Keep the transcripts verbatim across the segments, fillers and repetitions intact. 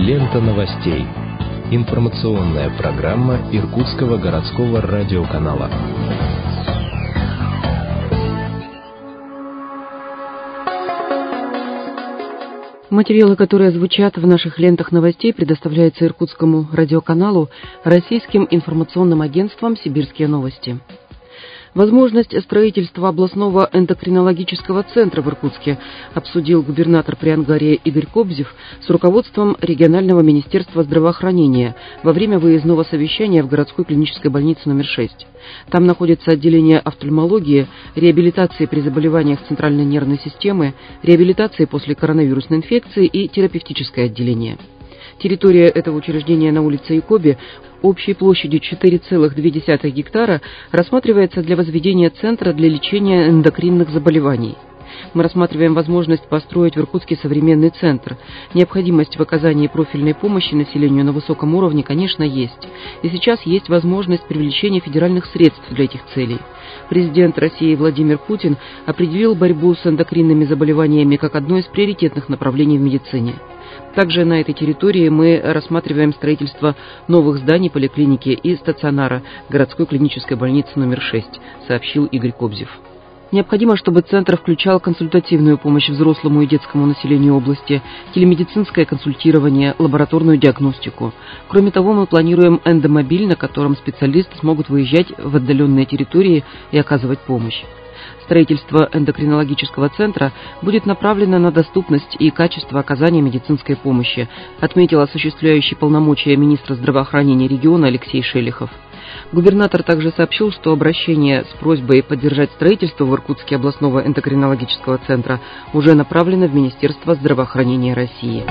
Лента новостей. Информационная программа Иркутского городского радиоканала. Материалы, которые звучат в наших лентах новостей, предоставляются Иркутскому радиоканалу российским информационным агентством «Сибирские новости». Возможность строительства областного эндокринологического центра в Иркутске обсудил губернатор Приангария Игорь Кобзев с руководством регионального министерства здравоохранения во время выездного совещания в городской клинической больнице номер шесть. Там находится отделение офтальмологии, реабилитации при заболеваниях центральной нервной системы, реабилитации после коронавирусной инфекции и терапевтическое отделение. Территория этого учреждения на улице Якоби общей площадью четыре целых две десятых гектара рассматривается для возведения центра для лечения эндокринных заболеваний. Мы рассматриваем возможность построить в Иркутске современный центр. Необходимость в оказании профильной помощи населению на высоком уровне, конечно, есть. И сейчас есть возможность привлечения федеральных средств для этих целей. Президент России Владимир Путин определил борьбу с эндокринными заболеваниями как одно из приоритетных направлений в медицине. Также на этой территории мы рассматриваем строительство новых зданий поликлиники и стационара городской клинической больницы номер шесть, сообщил Игорь Кобзев. Необходимо, чтобы центр включал консультативную помощь взрослому и детскому населению области, телемедицинское консультирование, лабораторную диагностику. Кроме того, мы планируем эндомобиль, на котором специалисты смогут выезжать в отдаленные территории и оказывать помощь. Строительство эндокринологического центра будет направлено на доступность и качество оказания медицинской помощи, отметил осуществляющий полномочия министра здравоохранения региона Алексей Шелихов. Губернатор также сообщил, что обращение с просьбой поддержать строительство в Иркутске областного эндокринологического центра уже направлено в Министерство здравоохранения России.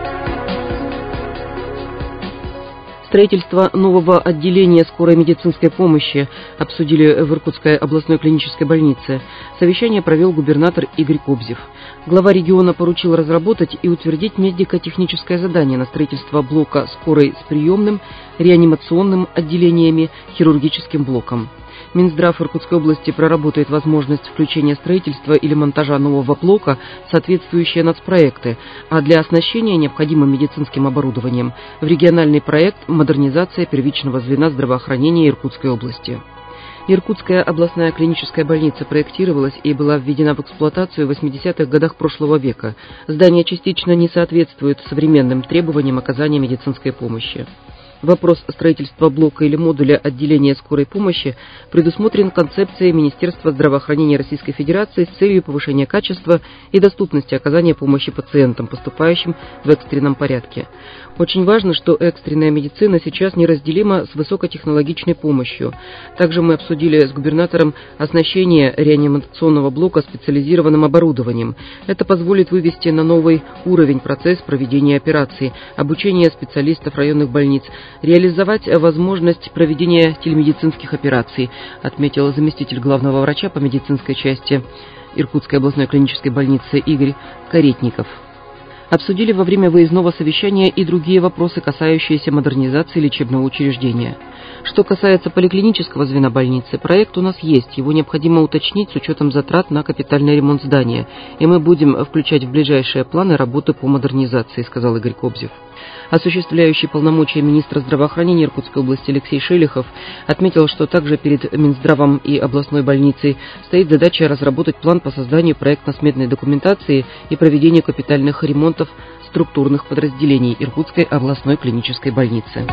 Строительство нового отделения скорой медицинской помощи обсудили в Иркутской областной клинической больнице. Совещание провел губернатор Игорь Кобзев. Глава региона поручил разработать и утвердить медико-техническое задание на строительство блока скорой с приемным, реанимационным отделениями, хирургическим блоком. Минздрав Иркутской области проработает возможность включения строительства или монтажа нового блока в соответствующие нацпроекты, а для оснащения необходимым медицинским оборудованием в региональный проект «Модернизация первичного звена здравоохранения Иркутской области». Иркутская областная клиническая больница проектировалась и была введена в эксплуатацию в восьмидесятых годах прошлого века. Здание частично не соответствует современным требованиям оказания медицинской помощи. Вопрос строительства блока или модуля отделения скорой помощи предусмотрен концепцией Министерства здравоохранения Российской Федерации с целью повышения качества и доступности оказания помощи пациентам, поступающим в экстренном порядке. Очень важно, что экстренная медицина сейчас неразделима с высокотехнологичной помощью. Также мы обсудили с губернатором оснащение реанимационного блока специализированным оборудованием. Это позволит вывести на новый уровень процесс проведения операций, обучения специалистов районных больниц, реализовать возможность проведения телемедицинских операций, отметил заместитель главного врача по медицинской части Иркутской областной клинической больницы Игорь Каретников. Обсудили во время выездного совещания и другие вопросы, касающиеся модернизации лечебного учреждения. Что касается поликлинического звена больницы, проект у нас есть, его необходимо уточнить с учетом затрат на капитальный ремонт здания, и мы будем включать в ближайшие планы работы по модернизации, сказал Игорь Кобзев. Осуществляющий полномочия министра здравоохранения Иркутской области Алексей Шелихов отметил, что также перед Минздравом и областной больницей стоит задача разработать план по созданию проектно-сметной документации и проведению капитальных ремонтов структурных подразделений Иркутской областной клинической больницы.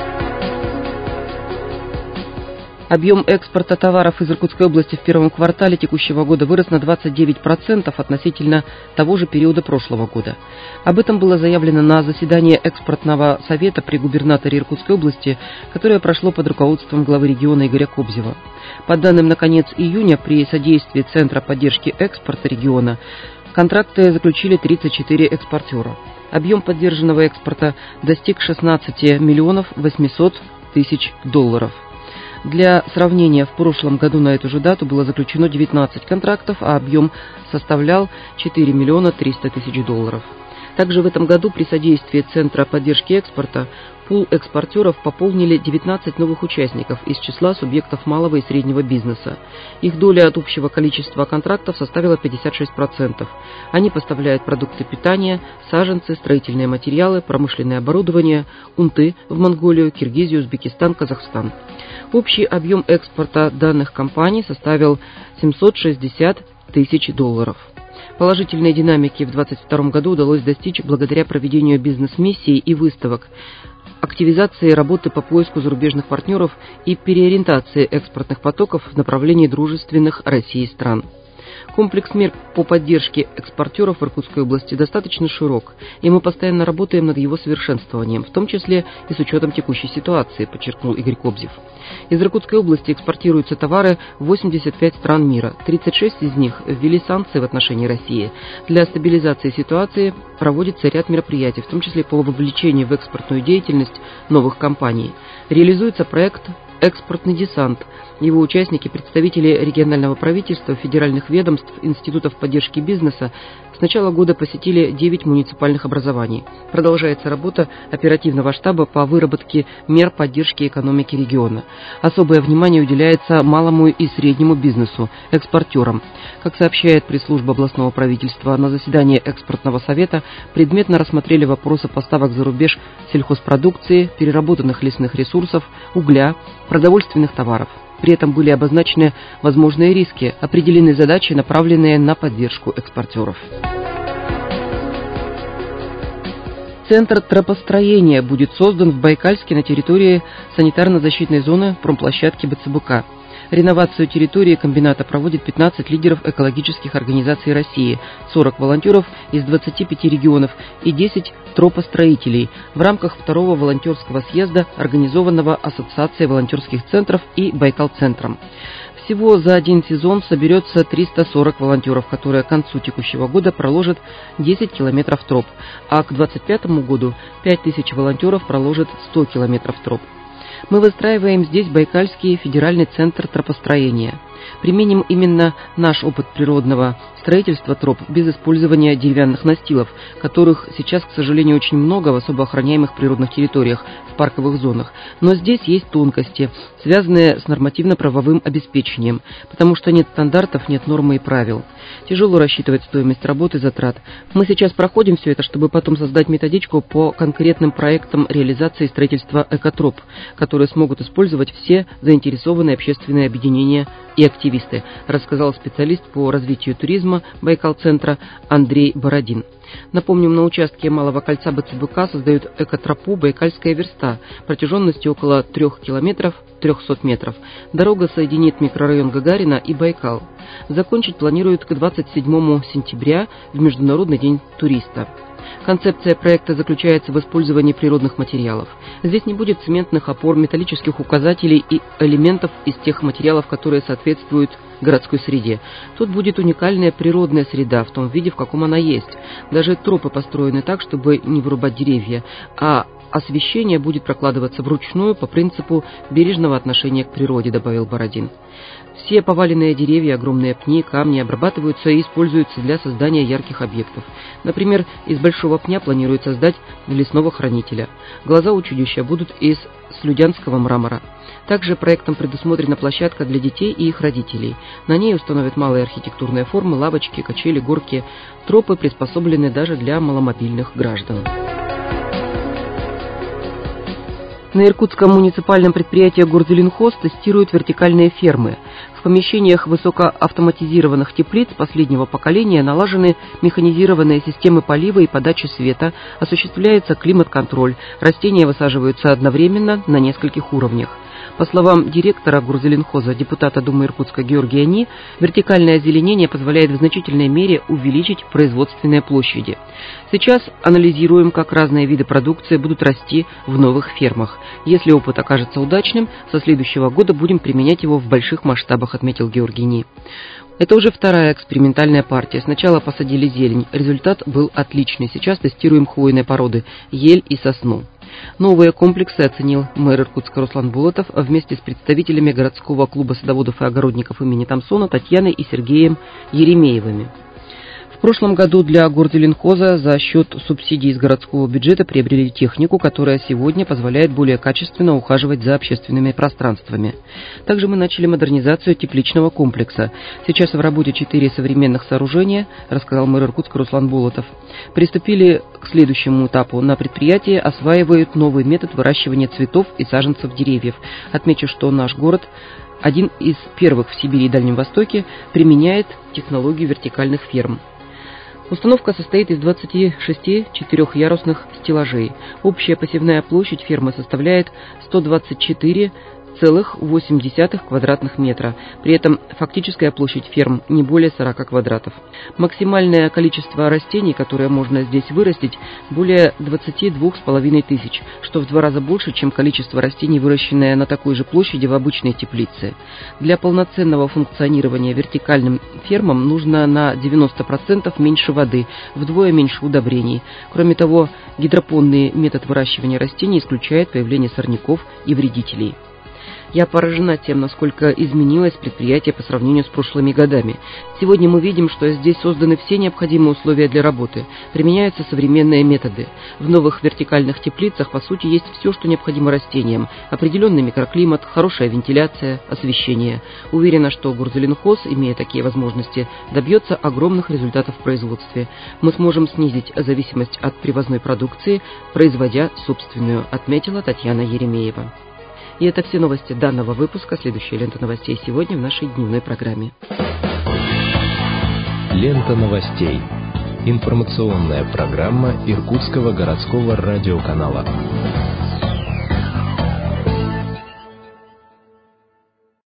Объем экспорта товаров из Иркутской области в первом квартале текущего года вырос на двадцать девять процентов относительно того же периода прошлого года. Об этом было заявлено на заседании экспортного совета при губернаторе Иркутской области, которое прошло под руководством главы региона Игоря Кобзева. По данным на конец июня, при содействии Центра поддержки экспорта региона контракты заключили тридцать четыре экспортера. Объем поддержанного экспорта достиг шестнадцать миллионов восемьсот тысяч долларов. Для сравнения, в прошлом году на эту же дату было заключено девятнадцать контрактов, а объем составлял четыре миллиона триста тысяч долларов. Также в этом году при содействии Центра поддержки экспорта пул экспортеров пополнили девятнадцать новых участников из числа субъектов малого и среднего бизнеса. Их доля от общего количества контрактов составила пятьдесят шесть процентов. Они поставляют продукты питания, саженцы, строительные материалы, промышленное оборудование, унты в Монголию, Киргизию, Узбекистан, Казахстан. Общий объем экспорта данных компаний составил семьсот шестьдесят тысяч долларов. Положительной динамики в две тысячи двадцать втором году удалось достичь благодаря проведению бизнес-миссий и выставок, активизации работы по поиску зарубежных партнеров и переориентации экспортных потоков в направлении дружественных России стран. Комплекс мер по поддержке экспортеров в Иркутской области достаточно широк, и мы постоянно работаем над его совершенствованием, в том числе и с учетом текущей ситуации, подчеркнул Игорь Кобзев. Из Иркутской области экспортируются товары в восемьдесят пять стран мира, тридцать шесть из них ввели санкции в отношении России. Для стабилизации ситуации проводится ряд мероприятий, в том числе по вовлечению в экспортную деятельность новых компаний. Реализуется проект «Экспортный десант». Его участники, представители регионального правительства, федеральных ведомств, институтов поддержки бизнеса, с начала года посетили девять муниципальных образований. Продолжается работа оперативного штаба по выработке мер поддержки экономики региона. Особое внимание уделяется малому и среднему бизнесу, экспортерам. Как сообщает пресс-служба областного правительства, на заседании экспортного совета предметно рассмотрели вопросы поставок за рубеж сельхозпродукции, переработанных лесных ресурсов, угля, продовольственных товаров. При этом были обозначены возможные риски, определены задачи, направленные на поддержку экспортеров. Центр тропостроения будет создан в Байкальске на территории санитарно-защитной зоны промплощадки БЦБК. Реновацию территории комбината проводит пятнадцать лидеров экологических организаций России, сорок волонтеров из двадцати пяти регионов и десять тропостроителей в рамках второго волонтерского съезда, организованного Ассоциацией волонтерских центров и Байкал-центром. Всего за один сезон соберется триста сорок волонтеров, которые к концу текущего года проложат десять километров троп, а к двадцать пятому году пять тысяч волонтеров проложат сто километров троп. Мы выстраиваем здесь Байкальский федеральный центр тропостроения. Применим именно наш опыт природного строительства троп без использования деревянных настилов, которых сейчас, к сожалению, очень много в особо охраняемых природных территориях, в парковых зонах. Но здесь есть тонкости, связанные с нормативно-правовым обеспечением, потому что нет стандартов, нет нормы и правил. Тяжело рассчитывать стоимость работы и затрат. Мы сейчас проходим все это, чтобы потом создать методичку по конкретным проектам реализации строительства экотроп, которые смогут использовать все заинтересованные общественные объединения и активисты, рассказал специалист по развитию туризма Байкал-центра Андрей Бородин. Напомним, на участке Малого кольца БЦБК создают экотропу «Байкальская верста» протяженностью около трех километров трехсот метров. Дорога соединит микрорайон Гагарина и Байкал. Закончить планируют к двадцать седьмому сентября, в Международный день туриста. Концепция проекта заключается в использовании природных материалов. Здесь не будет цементных опор, металлических указателей и элементов из тех материалов, которые соответствуют городской среде. Тут будет уникальная природная среда в том виде, в каком она есть. Даже тропы построены так, чтобы не вырубать деревья, а освещение будет прокладываться вручную по принципу бережного отношения к природе, добавил Бородин. Все поваленные деревья, огромные пни, камни обрабатываются и используются для создания ярких объектов. Например, из большого пня планируют создать лесного хранителя. Глаза у чудища будут из слюдянского мрамора. Также проектом предусмотрена площадка для детей и их родителей. На ней установят малые архитектурные формы, лавочки, качели, горки. Тропы приспособлены даже для маломобильных граждан. На иркутском муниципальном предприятии «Горзеленхоз» тестируют вертикальные фермы. В помещениях высокоавтоматизированных теплиц последнего поколения налажены механизированные системы полива и подачи света, осуществляется климат-контроль, растения высаживаются одновременно на нескольких уровнях. По словам директора Горзеленхоза, депутата Думы Иркутска Георгия Ни, вертикальное озеленение позволяет в значительной мере увеличить производственные площади. Сейчас анализируем, как разные виды продукции будут расти в новых фермах. Если опыт окажется удачным, со следующего года будем применять его в больших масштабах, отметил Георгий Ни. Это уже вторая экспериментальная партия. Сначала посадили зелень. Результат был отличный. Сейчас тестируем хвойные породы – ель и сосну. Новые комплексы оценил мэр Иркутска Руслан Булатов вместе с представителями городского клуба садоводов и огородников имени Томсона Татьяной и Сергеем Еремеевыми. В В прошлом году для горзеленхоза за счет субсидий из городского бюджета приобрели технику, которая сегодня позволяет более качественно ухаживать за общественными пространствами. Также мы начали модернизацию тепличного комплекса. Сейчас в работе четыре современных сооружения, рассказал мэр Иркутска Руслан Болотов. Приступили к следующему этапу. На предприятии осваивают новый метод выращивания цветов и саженцев деревьев. Отмечу, что наш город один из первых в Сибири и Дальнем Востоке применяет технологию вертикальных ферм. Установка состоит из двадцати шести четырехъярусных стеллажей. Общая посевная площадь фермы составляет сто двадцать четыре целых восемь десятых квадратных метра. При этом фактическая площадь ферм не более сорока квадратов. Максимальное количество растений, которое можно здесь вырастить, более двадцати двух с половиной тысяч, что в два раза больше, чем количество растений, выращенное на такой же площади в обычной теплице. Для полноценного функционирования вертикальным фермам нужно на девяносто процентов меньше воды, вдвое меньше удобрений. Кроме того, гидропонный метод выращивания растений исключает появление сорняков и вредителей. Я поражена тем, насколько изменилось предприятие по сравнению с прошлыми годами. Сегодня мы видим, что здесь созданы все необходимые условия для работы, применяются современные методы. В новых вертикальных теплицах, по сути, есть все, что необходимо растениям. Определенный микроклимат, хорошая вентиляция, освещение. Уверена, что горзеленхоз, имея такие возможности, добьется огромных результатов в производстве. Мы сможем снизить зависимость от привозной продукции, производя собственную, отметила Татьяна Еремеева. И это все новости данного выпуска. Следующая лента новостей сегодня в нашей дневной программе. Лента новостей. Информационная программа Иркутского городского радиоканала.